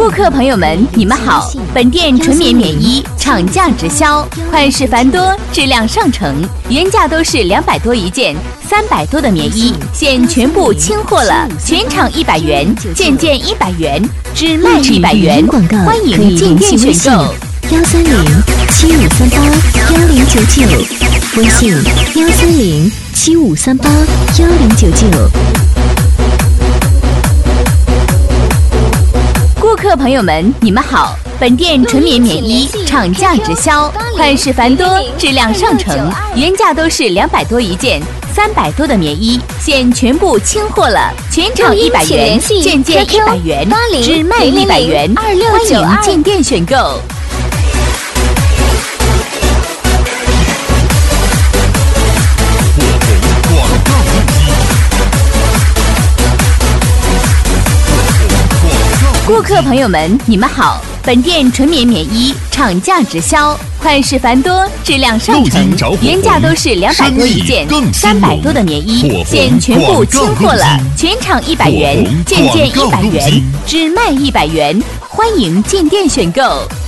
顾客朋友们，你们好！本店纯棉棉衣厂价直销，款式繁多，质量上乘，原价都是200多一件，300多的棉衣现全部清货了，全场100元，件件100元，只卖100元，欢迎进店选购。 13075381099，微信13075381099。 顾客朋友们，你们好！本店纯棉棉衣厂价直销，款式繁多，质量上乘，原价都是200多一件，300多的棉衣现全部清货了，全场100元，件件100元，只卖100元，欢迎进店选购。顾客朋友们，你们好！本店纯棉棉衣厂价直销，款式繁多，质量上乘，原价都是200多一件，300多的棉衣现全部清货了，全场100元，件件100元，只卖100元，欢迎进店选购。